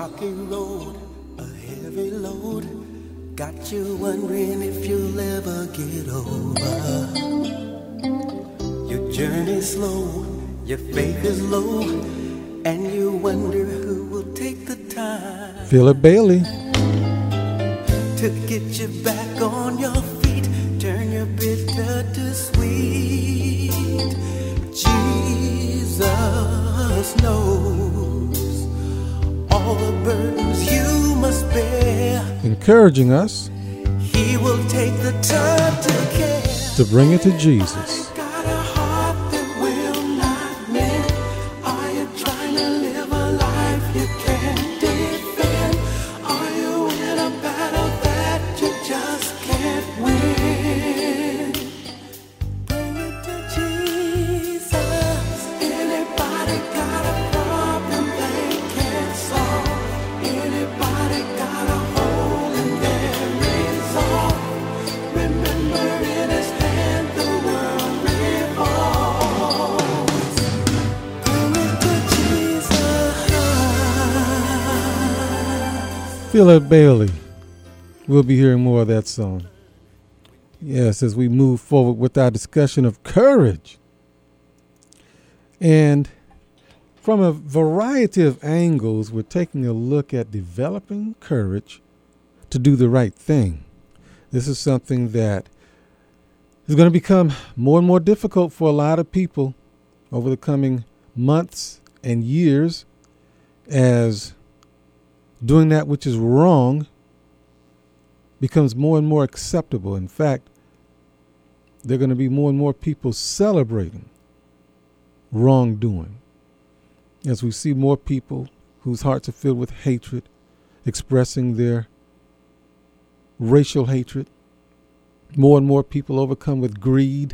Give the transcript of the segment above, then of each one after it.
rocky road, a heavy load, got you wondering if you'll ever get over. Your journey's slow, your faith is low, and you wonder who will take the time. Philip Bailey. To get you back on your feet, turn your bitter to sweet. Jesus knows all the burdens you must bear. Encouraging us He will take the time to care. to bring it to Jesus. Got a heart that will not mend. Are you trying to live a life you can't defend? Are you in a battle that you just can't win? Bring it to Jesus. Anybody got a problem they can't solve? Anybody got a hole in their resolve? Remember, in His hand the world revolves. Bring it to Jesus. Philip Bailey. We'll be hearing more of that song. Yes, as we move forward with our discussion of courage. And from a variety of angles, we're taking a look at developing courage to do the right thing. This is something that is going to become more and more difficult for a lot of people over the coming months and years, as doing that which is wrong becomes more and more acceptable. In fact, there are going to be more and more people celebrating wrongdoing, as we see more people whose hearts are filled with hatred expressing their racial hatred, more and more people overcome with greed,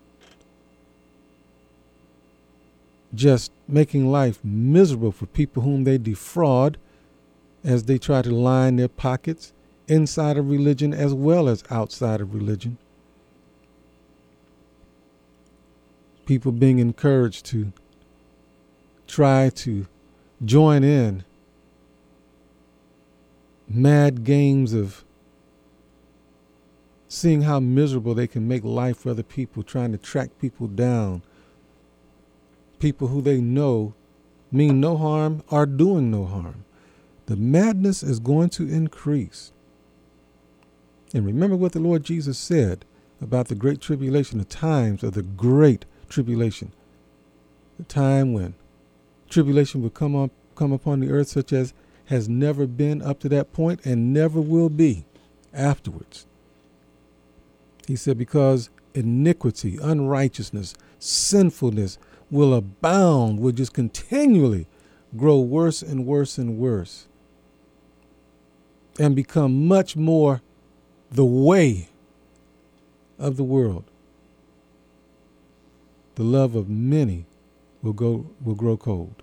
just making life miserable for people whom they defraud as they try to line their pockets inside of religion as well as outside of religion. People being encouraged to try to join in mad games of seeing how miserable they can make life for other people, trying to track people down, people who they know mean no harm are doing no harm. The madness is going to increase. And remember what the Lord Jesus said about the great tribulation, the times of the great tribulation, the time when tribulation will come upon the earth such as has never been up to that point and never will be afterwards. He said, because iniquity, unrighteousness, sinfulness will abound, will just continually grow worse and worse and worse, and become much more the way of the world. The love of many will grow cold.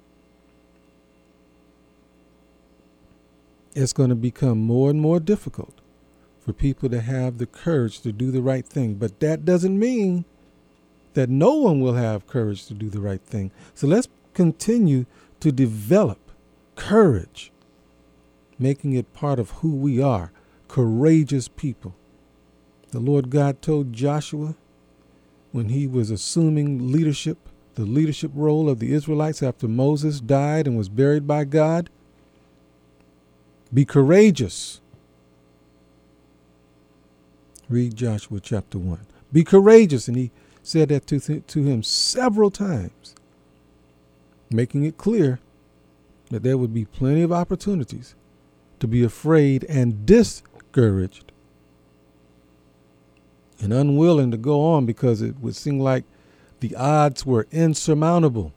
It's going to become more and more difficult for people to have the courage to do the right thing. But that doesn't mean that no one will have courage to do the right thing. So let's continue to develop courage, making it part of who we are, courageous people. The Lord God told Joshua when he was assuming leadership, the leadership role of the Israelites after Moses died and was buried by God, be courageous. Read Joshua chapter 1. Be courageous. And he said that to him several times, making it clear that there would be plenty of opportunities to be afraid and discouraged and unwilling to go on because it would seem like the odds were insurmountable.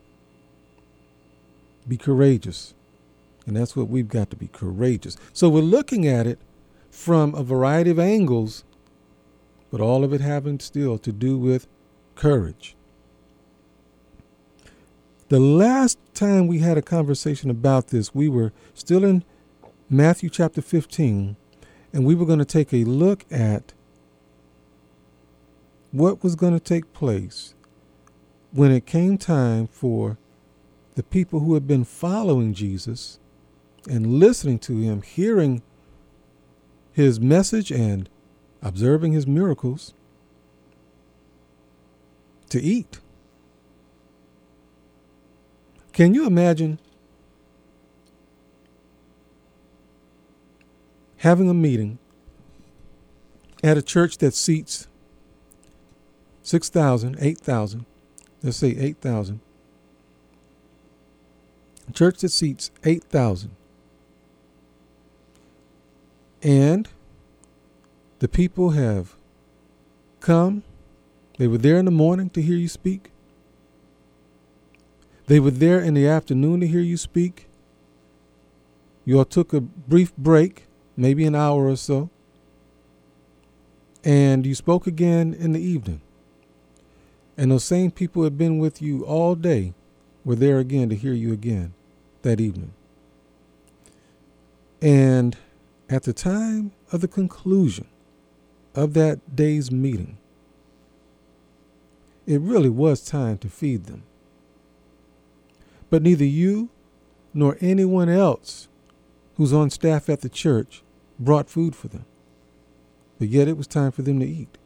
Be courageous. And that's what we've got to be, courageous. So we're looking at it from a variety of angles, but all of it having still to do with courage. The last time we had a conversation about this, we were still in Matthew chapter 15, and we were going to take a look at what was going to take place when it came time for the people who had been following Jesus and listening to him, hearing his message and observing his miracles, to eat. Can you imagine having a meeting at a church that seats 6,000, 8,000, let's say 8,000, a church that seats 8,000, and the people have come, they were there in the morning to hear you speak, they were there in the afternoon to hear you speak, you all took a brief break, maybe an hour or so, and you spoke again in the evening. And those same people who had been with you all day were there again to hear you again that evening. And at the time of the conclusion of that day's meeting, it really was time to feed them. But neither you nor anyone else who's on staff at the church brought food for them. But yet it was time for them to eat.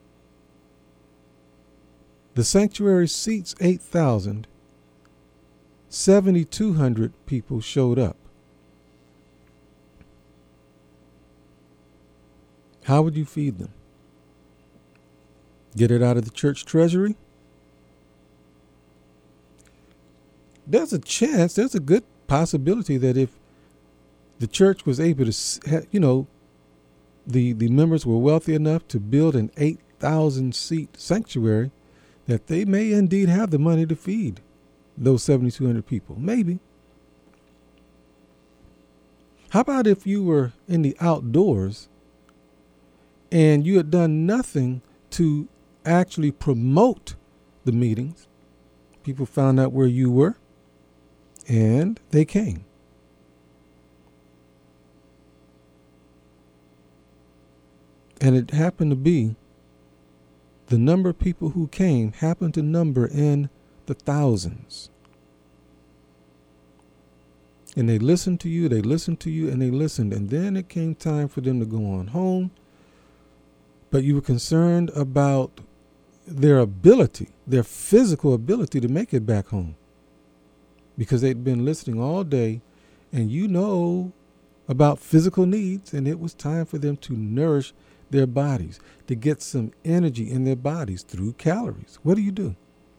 The sanctuary seats 8,000. 7,200 people showed up. How would you feed them? Get it out of the church treasury? There's a chance, there's a good possibility that if the church was able to, the members were wealthy enough to build an 8,000 seat sanctuary, that they may indeed have the money to feed those 7,200 people. Maybe. How about if you were in the outdoors and you had done nothing to actually promote the meetings? People found out where you were and they came. And it happened to be the number of people who came happened to number in the thousands. And they listened to you, and they listened. And then it came time for them to go on home. But you were concerned about their ability, their physical ability to make it back home. Because they'd been listening all day, and you know about physical needs, and it was time for them to nourish their bodies, to get some energy in their bodies through calories. What do?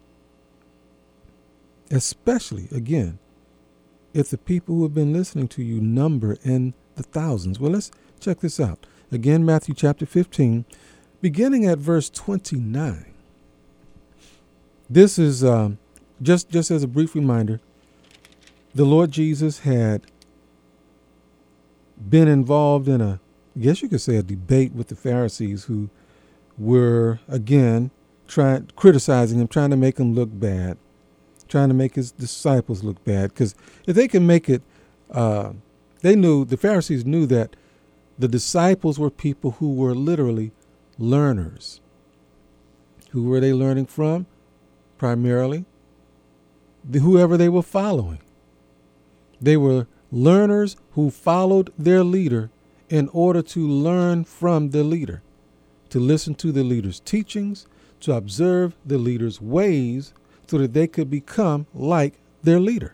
Especially, again, if the people who have been listening to you number in the thousands. Well, let's check this out. Again, Matthew chapter 15, beginning at verse 29. This is just as a brief reminder, the Lord Jesus had been involved in a debate with the Pharisees, who were, again, criticizing him, trying to make him look bad, trying to make his disciples look bad. Because if they can make it, the Pharisees knew that the disciples were people who were literally learners. Who were they learning from? Primarily, whoever they were following. They were learners who followed their leader in order to learn from the leader, to listen to the leader's teachings, to observe the leader's ways so that they could become like their leader.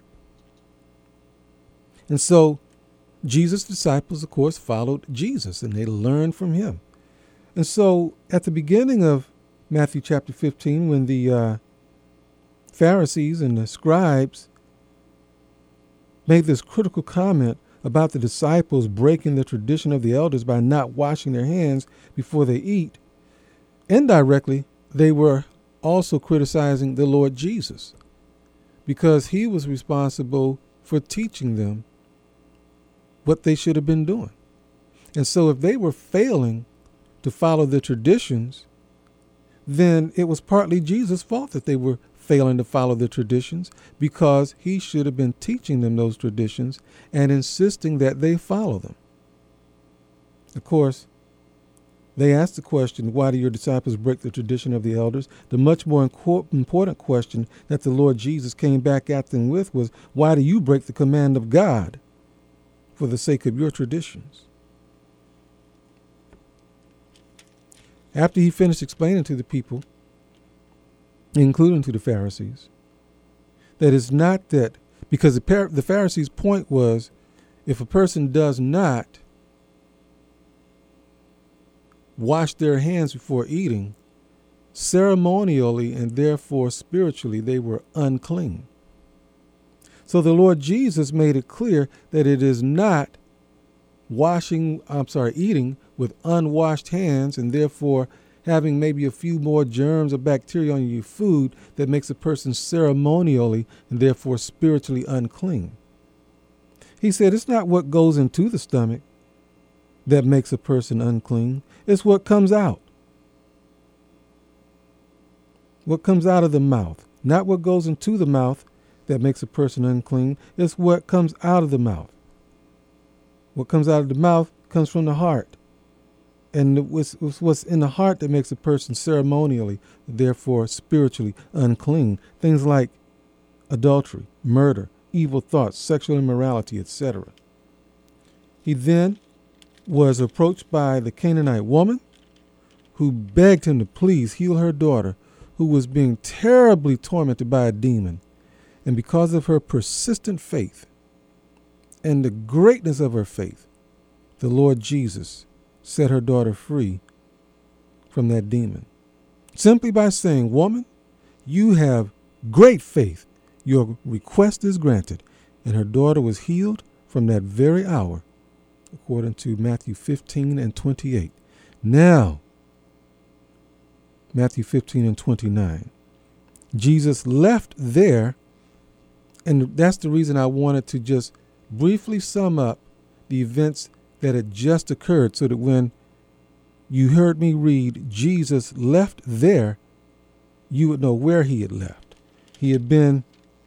And so Jesus' disciples, of course, followed Jesus and they learned from him. And so at the beginning of Matthew chapter 15, when the Pharisees and the scribes made this critical comment about the disciples breaking the tradition of the elders by not washing their hands before they eat, indirectly, they were also criticizing the Lord Jesus, because he was responsible for teaching them what they should have been doing. And so if they were failing to follow the traditions, then it was partly Jesus' fault that they were failing to follow the traditions, because he should have been teaching them those traditions and insisting that they follow them. Of course, they asked the question, why do your disciples break the tradition of the elders? The much more important question that the Lord Jesus came back at them with was, why do you break the command of God for the sake of your traditions. After he finished explaining to the people, including to the Pharisees, that it's not that, because the Pharisees' point was, if a person does not wash their hands before eating, ceremonially and therefore spiritually, they were unclean. So the Lord Jesus made it clear that it is not eating with unwashed hands and therefore having maybe a few more germs or bacteria on your food that makes a person ceremonially and therefore spiritually unclean. He said it's not what goes into the stomach that makes a person unclean. It's what comes out. What comes out of the mouth. Not what goes into the mouth that makes a person unclean. It's what comes out of the mouth. What comes out of the mouth comes from the heart. And what's in the heart that makes a person ceremonially, therefore spiritually unclean. Things like adultery, murder, evil thoughts, sexual immorality, etc. He then was approached by the Canaanite woman who begged him to please heal her daughter, who was being terribly tormented by a demon. And because of her persistent faith and the greatness of her faith, the Lord Jesus set her daughter free from that demon. Simply by saying, "Woman, you have great faith. Your request is granted." And her daughter was healed from that very hour, according to Matthew 15 and 28. Now, Matthew 15 and 29. Jesus left there, and that's the reason I wanted to just briefly sum up the events that had just occurred, so that when you heard me read Jesus left there, you would know where he had left. He had been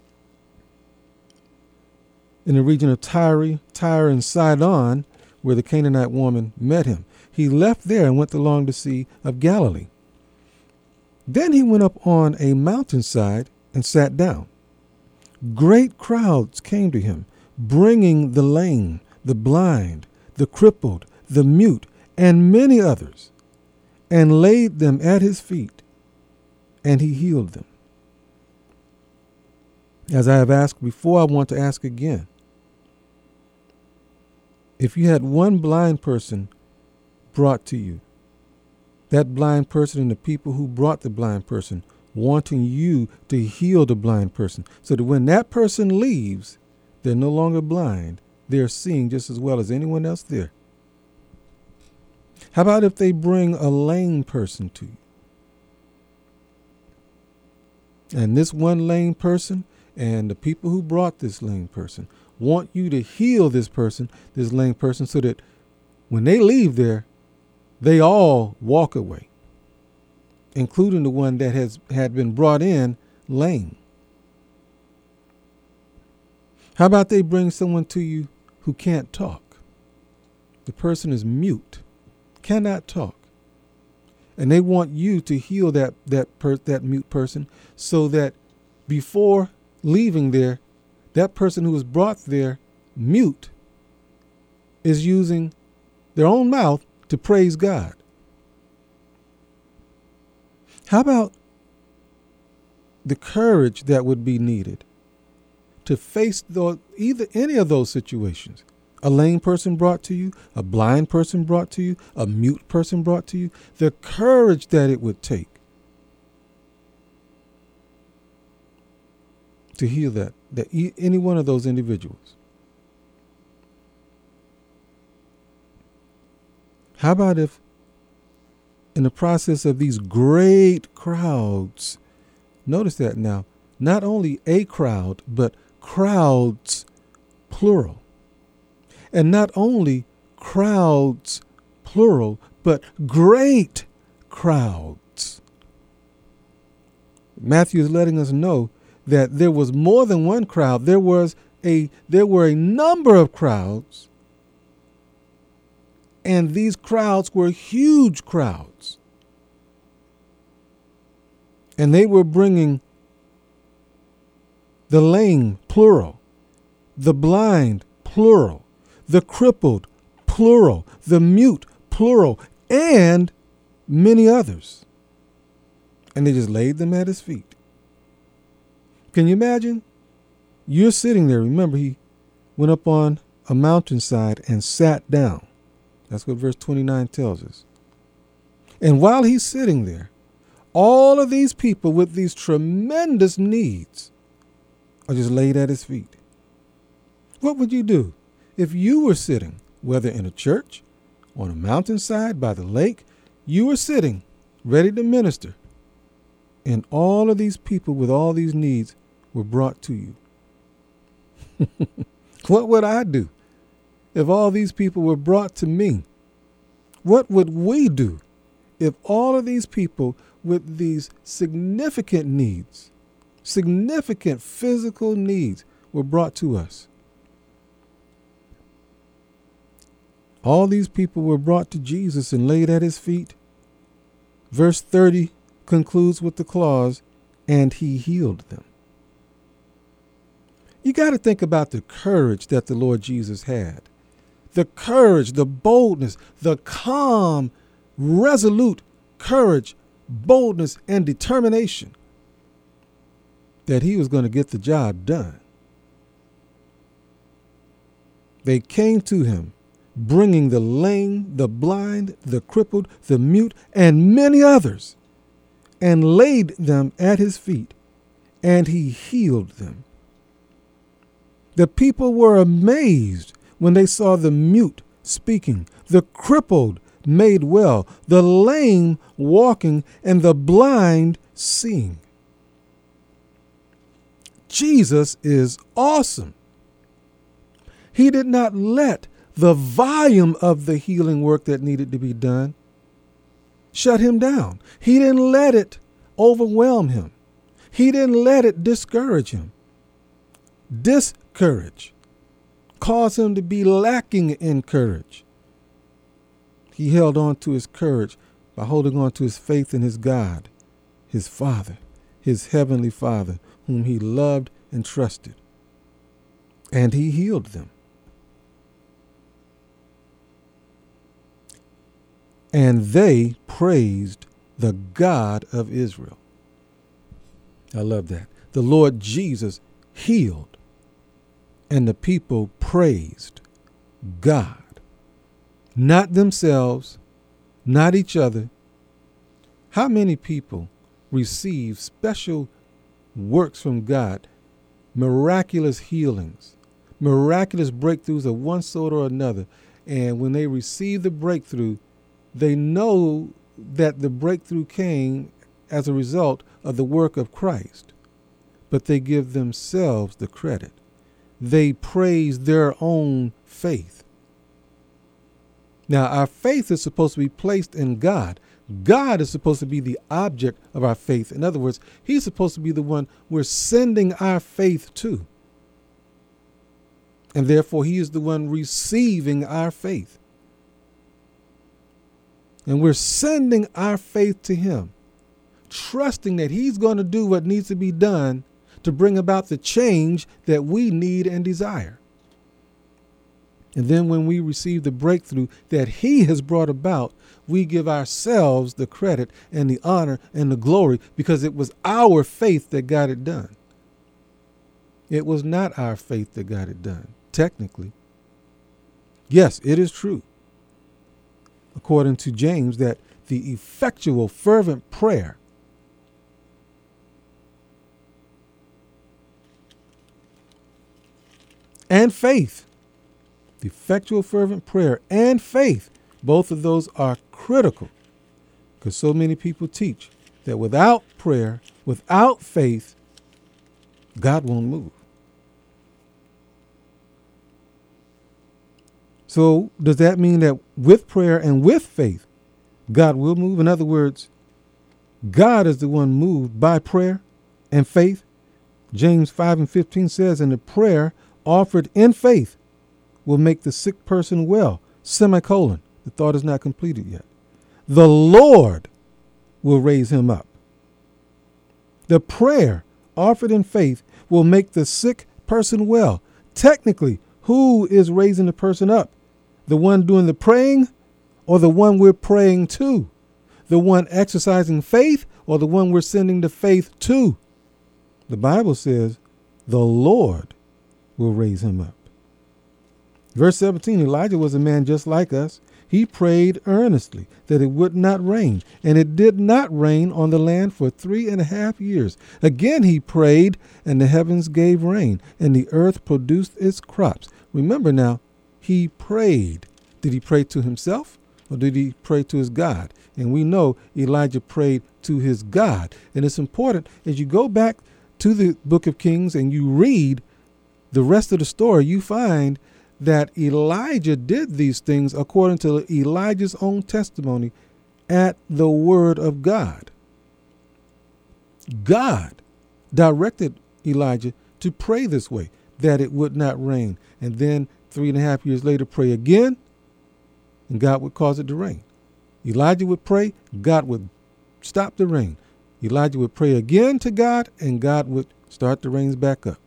in the region of Tyre and Sidon, where the Canaanite woman met him. He left there and went along the Sea of Galilee. Then he went up on a mountainside and sat down. Great crowds came to him, bringing the lame, the blind, the crippled, the mute, and many others, and laid them at his feet, and he healed them. As I have asked before, I want to ask again. If you had one blind person brought to you, that blind person and the people who brought the blind person wanting you to heal the blind person, so that when that person leaves, they're no longer blind, they're seeing just as well as anyone else there. How about if they bring a lame person to you? And this one lame person and the people who brought this lame person want you to heal this lame person, so that when they leave there, they all walk away, including the one that had been brought in lame. How about they bring someone to you who can't talk? The person is mute, cannot talk. And they want you to heal that mute person, so that before leaving there, that person who was brought there mute is using their own mouth to praise God. How about the courage that would be needed to face any of those situations? A lame person brought to you, a blind person brought to you, a mute person brought to you. The courage that it would take to heal any one of those individuals. How about if, in the process of these great crowds, notice that now, not only a crowd, but crowds, plural. And not only crowds, plural, but great crowds. Matthew is letting us know that there was more than one crowd. There were a number of crowds, and these crowds were huge crowds. And they were bringing the lame, plural, the blind, plural, the crippled, plural, the mute, plural, and many others. And they just laid them at his feet. Can you imagine? You're sitting there. Remember, he went up on a mountainside and sat down. That's what verse 29 tells us. And while he's sitting there, all of these people with these tremendous needs are just laid at his feet. What would you do if you were sitting, whether in a church, on a mountainside, by the lake, you were sitting ready to minister, and all of these people with all these needs were brought to you? What would I do if all these people were brought to me? What would we do if all of these people with these significant needs, significant physical needs, were brought to us? All these people were brought to Jesus and laid at his feet. Verse 30 concludes with the clause, and he healed them. You got to think about the courage that the Lord Jesus had. The courage, the boldness, the calm, resolute courage, boldness, and determination that he was going to get the job done. They came to him, bringing the lame, the blind, the crippled, the mute, and many others, and laid them at his feet, and he healed them. The people were amazed when they saw the mute speaking, the crippled made well, the lame walking, and the blind seeing. Jesus is awesome. He did not let the volume of the healing work that needed to be done shut him down. He didn't let it overwhelm him. He didn't let it discourage him. Discourage. Cause him to be lacking in courage. He held on to his courage by holding on to his faith in his God, his Father, his heavenly Father, whom he loved and trusted. And he healed them. And they praised the God of Israel. I love that. The Lord Jesus healed, and the people praised God. Not themselves, not each other. How many people receive special works from God, miraculous healings, miraculous breakthroughs of one sort or another, and when they receive the breakthrough, they know that the breakthrough came as a result of the work of Christ, but they give themselves the credit. They praise their own faith. Now, our faith is supposed to be placed in God. God is supposed to be the object of our faith. In other words, he's supposed to be the one we're sending our faith to. And therefore, he is the one receiving our faith. And we're sending our faith to him, trusting that he's going to do what needs to be done to bring about the change that we need and desire. And then when we receive the breakthrough that he has brought about, we give ourselves the credit and the honor and the glory because it was our faith that got it done. It was not our faith that got it done, technically. Yes, it is true, according to James, that the effectual, fervent prayer and faith, the effectual, fervent prayer and faith, both of those are critical, because so many people teach that without prayer, without faith, God won't move. So does that mean that with prayer and with faith, God will move? In other words, God is the one moved by prayer and faith. James 5:15 says, and the prayer offered in faith will make the sick person well, semicolon. The thought is not completed yet. The Lord will raise him up. The prayer offered in faith will make the sick person well. Technically, Who is raising the person up? The one doing the praying or the one we're praying to? The one exercising faith or the one we're sending the faith to? The Bible says the Lord will raise him up. Verse 17, Elijah was a man just like us. He prayed earnestly that it would not rain, and it did not rain on the land for 3.5 years. Again he prayed, and the heavens gave rain, and the earth produced its crops. Remember now, he prayed. Did he pray to himself, or did he pray to his God? And we know Elijah prayed to his God. And it's important, as you go back to the book of Kings and you read the rest of the story, you find that Elijah did these things according to Elijah's own testimony at the word of God. God directed Elijah to pray this way, that it would not rain. And then 3.5 years later, pray again, and God would cause it to rain. Elijah would pray, God would stop the rain. Elijah would pray again to God, and God would start the rains back up.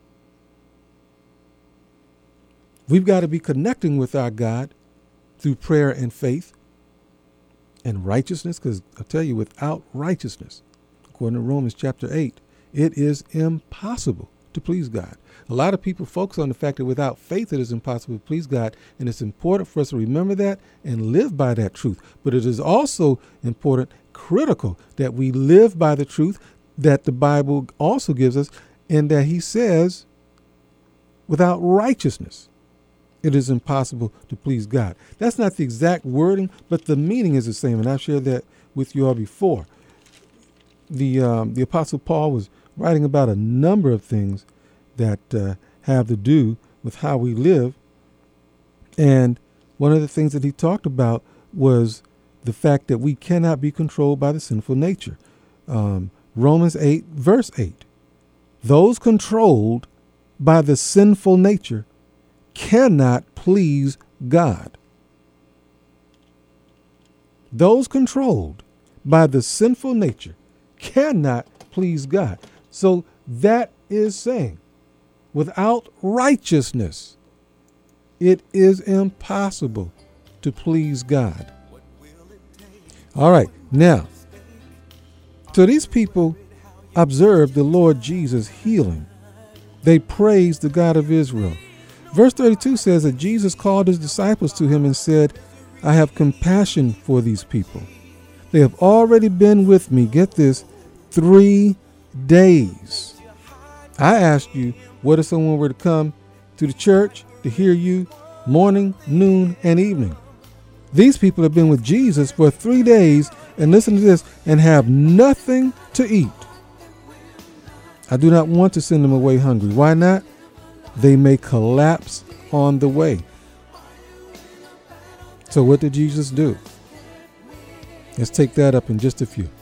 We've got to be connecting with our God through prayer and faith and righteousness, because I'll tell you, without righteousness, according to Romans chapter 8, it is impossible to please God. A lot of people focus on the fact that without faith it is impossible to please God, and it's important for us to remember that and live by that truth. But it is also important, critical, that we live by the truth that the Bible also gives us, and that he says, without righteousness, it is impossible to please God. That's not the exact wording, but the meaning is the same, and I've shared that with you all before. The Apostle Paul was writing about a number of things that have to do with how we live, and one of the things that he talked about was the fact that we cannot be controlled by the sinful nature. Romans 8, verse 8. Those controlled by the sinful nature cannot please God. Those controlled by the sinful nature cannot please God. So that is saying, without righteousness, it is impossible to please God. All right, now, so these people observed the Lord Jesus healing. They praised the God of Israel. Verse 32 says that Jesus called his disciples to him and said, I have compassion for these people. They have already been with me, get this, 3 days. I asked you, what if someone were to come to the church to hear you morning, noon, and evening? These people have been with Jesus for 3 days, and listen to this, and have nothing to eat. I do not want to send them away hungry. Why not? They may collapse on the way. So what did Jesus do? Let's take that up in just a few.